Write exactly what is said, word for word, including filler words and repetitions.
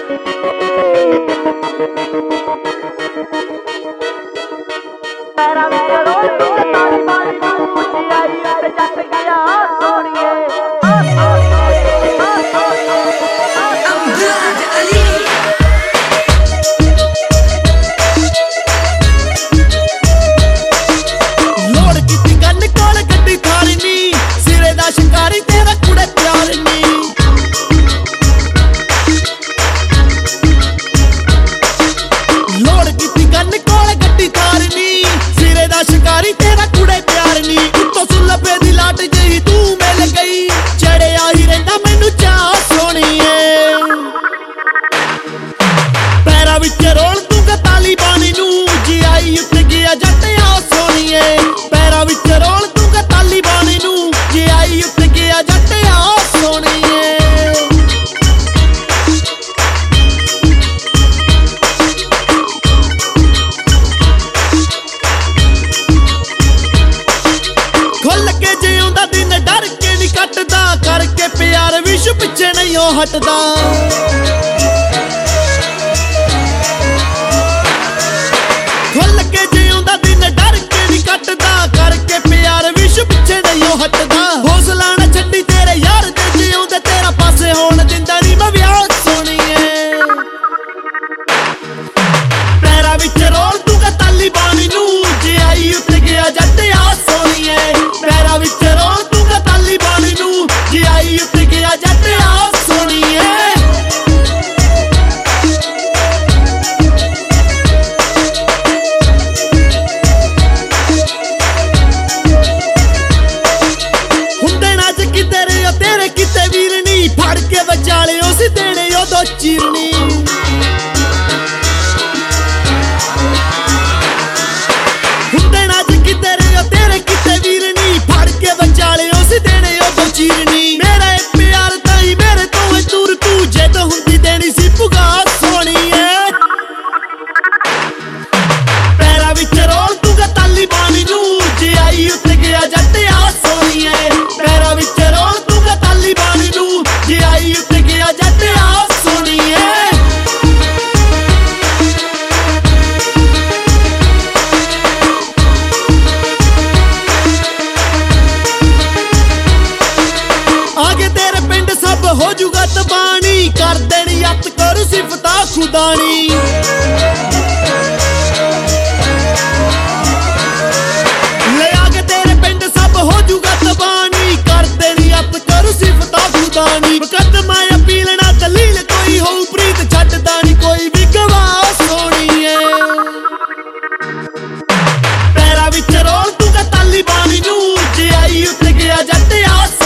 Para में role role ताली मारी पूछी आई ते जट गया सोनिए। शिकारी तेरा कुड़े प्यार नी लोड़ कीती गन कोल गड्डी थारनी सिरे दा शिकारी तेरा कुड़े प्यार नी उत्तों सुलभे दी लाट जही तू मिल गई चढ़े आही रहिंदा मैनू चाह सोहणीए। पैरां विच रोल दूंगा ताली बानी नू जी आई उत्ते गया जट आ सोहणीए। पैरां विच रोल दूंगा ताली बानी नू जी आई उत्ते गया जट आ सोहणीए। खुल के जिउंदा दिन डर के नहीं कटदा करके प्यार विश पिछे नहीं ओ हटदा। खुल के जिउंदा दिन डर के नहीं कटदा करके प्यार विश पिछे नहीं ओ हटदा। हौसला ना छड्डी तेरे यार दे जिउंदे तेरा पासे होण दिंदा नहीं मैं विआह सोहणीए। पैरां विच रोल दूंगा ताली बानी नू जे आई उत्ते गया जट आ सोहणीए। पैरां विच रोल दूंगा ताली बानी नू जे आई उत्ते गया जट आ सोहणीए। तेरे किते वीरनी फड़ के बचाले उस देने उदों चीरनी। हुंदे नाच किते रे तेरे किते वीरनी फड़ के बचाले उस देने उदों चीरनी। मेरा प्यार ताई मेरे तो है दूर तू जे तो हुंदी देनी सी पुगा सोहणीए। पैरां विच रोल दूंगा ताली बानी नू जे आई उत्ते गया जट आ सोहणीए। पैरां विच रोल ताली बानी नू जे आई उत्ते गया जट आ सोहणीए। आगे तेरे पिंड सब हो जूगा तबानी कर देनी अत करू सिफता खुदानी। ले आगे तेरे पिंड सब हो जूगा तबानी कर देनी अत करू सिफता खुदानी। मुकदमा अपील ना दलील कोई हो प्रीत छड्डदा नहीं कोई भी गवाह सोहणीए। पैरां विच रोल दूंगा ताली बानी नू जे आई उत्ते गया जट आ